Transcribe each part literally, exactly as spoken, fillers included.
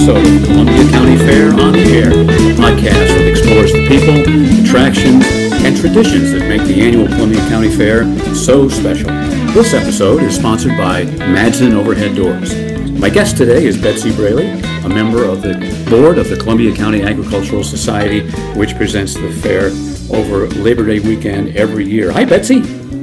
episode of Columbia County Fair on the Air, a podcast that explores the people, attractions, and traditions that make the annual Columbia County Fair so special. This episode is sponsored by Madsen Overhead Doors. My guest today is Betsy Braley, a member of the board of the Columbia County Agricultural Society, which presents the fair over Labor Day weekend every year. Hi, Betsy.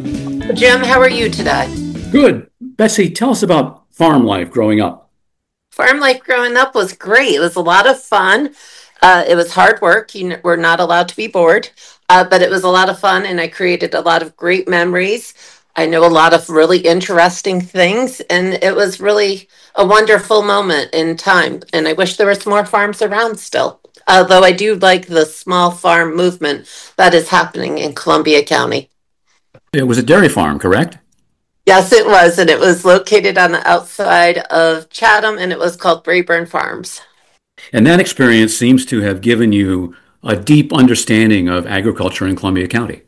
Jim, how are you today? Good. Betsy, tell us about farm life growing up. Farm life growing up was great. It was a lot of fun. Uh, it was hard work. You know, we're not allowed to be bored, uh, but it was a lot of fun, and I created a lot of great memories. I know a lot of really interesting things, and it was really a wonderful moment in time. And I wish there was more farms around still, although I do like the small farm movement that is happening in Columbia County. It was a dairy farm, correct? Yes, it was, and it was located on the outside of Chatham, and it was called Brayburn Farms. And that experience seems to have given you a deep understanding of agriculture in Columbia County.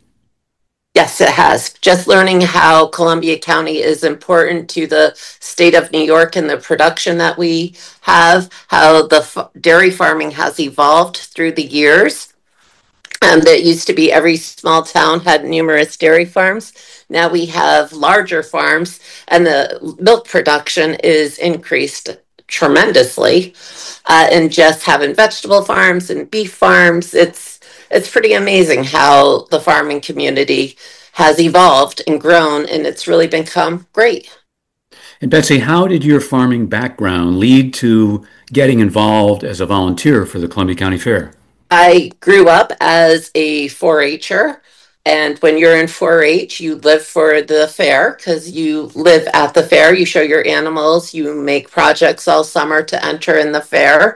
Yes, it has. Just learning how Columbia County is important to the state of New York and the production that we have, how the f- dairy farming has evolved through the years. Um, that used to be every small town had numerous dairy farms. Now we have larger farms, and the milk production is increased tremendously. Uh, and just having vegetable farms and beef farms, it's it's pretty amazing how the farming community has evolved and grown, and it's really become great. And Betsy, how did your farming background lead to getting involved as a volunteer for the Columbia County Fair? I grew up as a four-H'er, and when you're in four-H, you live for the fair because you live at the fair. You show your animals, you make projects all summer to enter in the fair,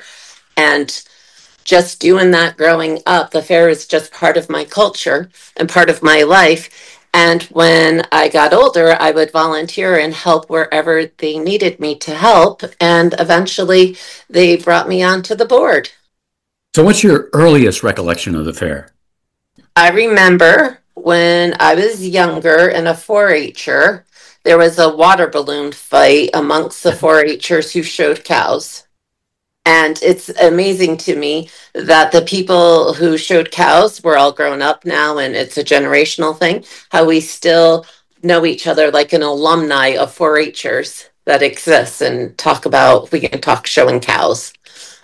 and just doing that growing up, the fair is just part of my culture and part of my life. And when I got older, I would volunteer and help wherever they needed me to help, and eventually they brought me onto the board. So what's your earliest recollection of the fair? I remember when I was younger and a four-H'er, there was a water balloon fight amongst the four-H'ers who showed cows. And it's amazing to me that the people who showed cows, we're all grown up now, and it's a generational thing, how we still know each other like an alumni of four-H'ers that exists, and talk about, we can talk showing cows.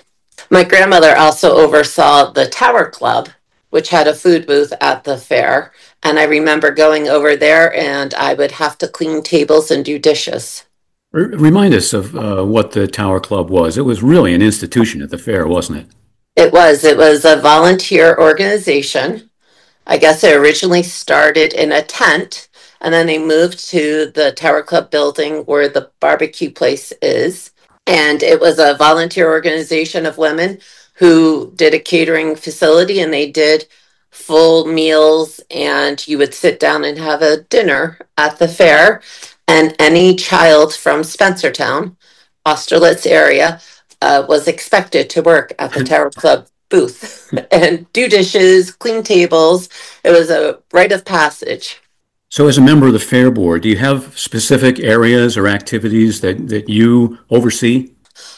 My grandmother also oversaw the Tower Club, which had a food booth at the fair. And I remember going over there, and I would have to clean tables and do dishes. R- Remind us of uh, what the Tower Club was. It was really an institution at the fair, wasn't it? It was. It was a volunteer organization. I guess it originally started in a tent, and then they moved to the Tower Club building where the barbecue place is. And it was a volunteer organization of women who did a catering facility, and they did full meals, and you would sit down and have a dinner at the fair. And any child from Spencertown, Austerlitz area, uh, was expected to work at the Tower Club booth and do dishes, clean tables. It was a rite of passage. So as a member of the Fair Board, do you have specific areas or activities that, that you oversee?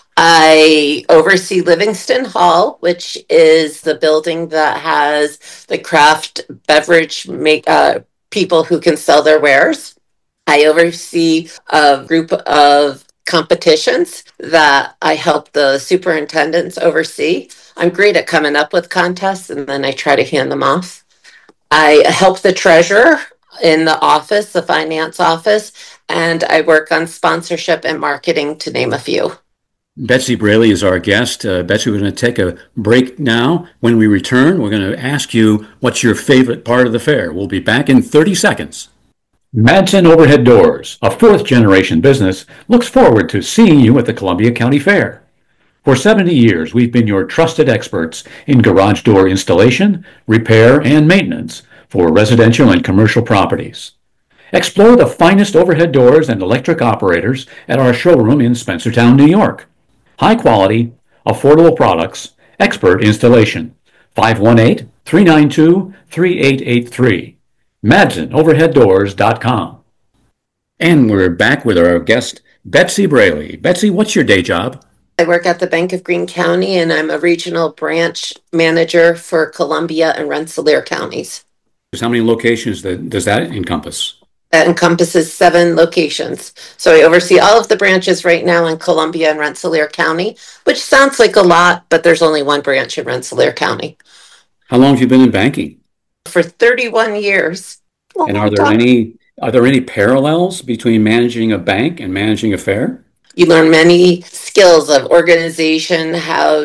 I oversee Livingston Hall, which is the building that has the craft beverage make, uh, people who can sell their wares. I oversee a group of competitions that I help the superintendents oversee. I'm great at coming up with contests, and then I try to hand them off. I help the treasurer in the office, the finance office, and I work on sponsorship and marketing, to name a few. Betsy Braley is our guest. Uh, Betsy, we're going to take a break now. When we return, we're going to ask you what's your favorite part of the fair. We'll be back in thirty seconds. Madsen Overhead Doors, a fourth-generation business, looks forward to seeing you at the Columbia County Fair. For seventy years, we've been your trusted experts in garage door installation, repair, and maintenance for residential and commercial properties. Explore the finest overhead doors and electric operators at our showroom in Spencertown, New York. High quality, affordable products, expert installation. five one eight, three nine two, three eight eight three. Madsen Overhead Doors dot com. And we're back with our guest, Betsy Braley. Betsy, what's your day job? I work at the Bank of Greene County, and I'm a regional branch manager for Columbia and Rensselaer counties. How many locations does that encompass? That encompasses seven locations. So I oversee all of the branches right now in Columbia and Rensselaer County, which sounds like a lot, but there's only one branch in Rensselaer County. How long have you been in banking? For thirty-one years. Oh, and are there God. any are there any parallels between managing a bank and managing a fair? You learn many skills of organization, how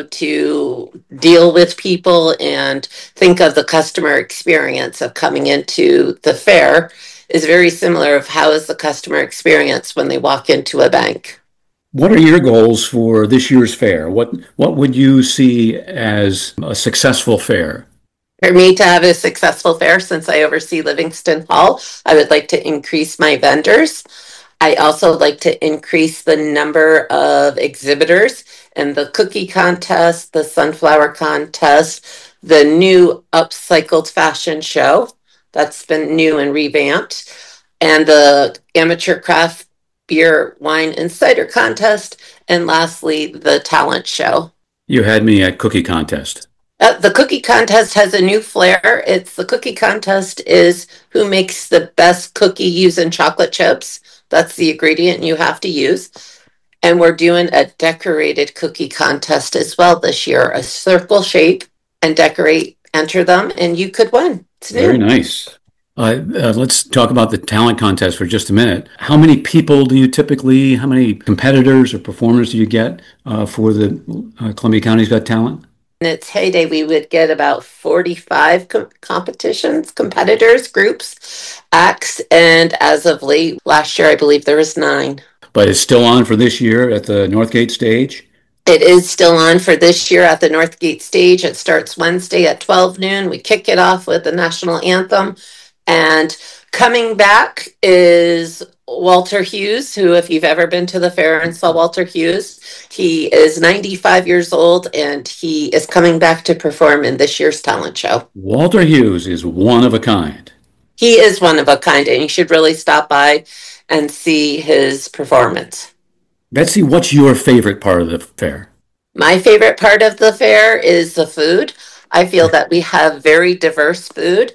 to deal with people, and think of the customer experience of coming into the fair is very similar of how is the customer experience when they walk into a bank. What are your goals for this year's fair? What what would you see as a successful fair? For me to have a successful fair, since I oversee Livingston Hall, I would like to increase my vendors. I also like to increase the number of exhibitors and the cookie contest, the sunflower contest, the new upcycled fashion show that's been new and revamped, and the amateur craft beer, wine, and cider contest, and lastly, the talent show. You had me at cookie contest. Uh, the cookie contest has a new flair. It's the cookie contest is who makes the best cookie using chocolate chips. That's the ingredient you have to use. And we're doing a decorated cookie contest as well this year, a circle shape, and decorate, enter them, and you could win. It's new. Very nice. Uh, uh, let's talk about the talent contest for just a minute. How many people do you typically, how many competitors or performers do you get uh, for the uh, Columbia County's Got Talent? In its heyday, we would get about forty-five com- competitions, competitors, groups, acts, and as of late, last year, I believe there was nine. But it's still on for this year at the Northgate stage? It is still on for this year at the Northgate stage. It starts Wednesday at twelve noon. We kick it off with the national anthem. And coming back is Walter Hughes, who, if you've ever been to the fair and saw Walter Hughes, he is ninety-five years old, and he is coming back to perform in this year's talent show. Walter Hughes is one of a kind. He is one of a kind, and you should really stop by and see his performance. Betsy, what's your favorite part of the fair? My favorite part of the fair is the food. I feel that we have very diverse food,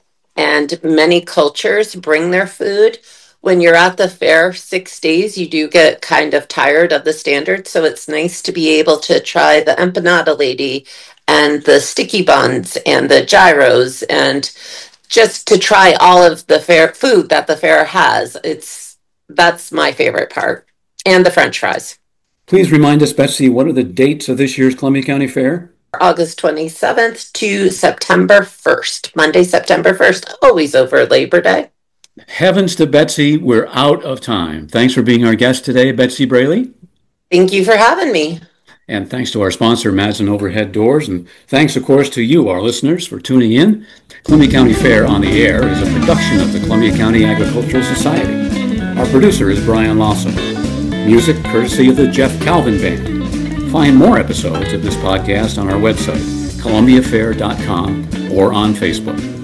and many cultures bring their food. When you're at the fair six days, you do get kind of tired of the standard. So it's nice to be able to try the empanada lady and the sticky buns and the gyros, and just to try all of the fair food that the fair has. It's that's my favorite part. And the French fries. Please remind us, Betsy, what are the dates of this year's Columbia County Fair? August twenty-seventh to September first. Monday, September first, always over Labor Day. Heavens to Betsy, we're out of time. Thanks for being our guest today, Betsy Braley. Thank you for having me. And thanks to our sponsor, Madsen Overhead Doors. And thanks, of course, to you, our listeners, for tuning in. Columbia County Fair on the Air is a production of the Columbia County Agricultural Society. Our producer is Brian Lawson. Music courtesy of the Jeff Calvin Band. Find more episodes of this podcast on our website, columbia fair dot com, or on Facebook.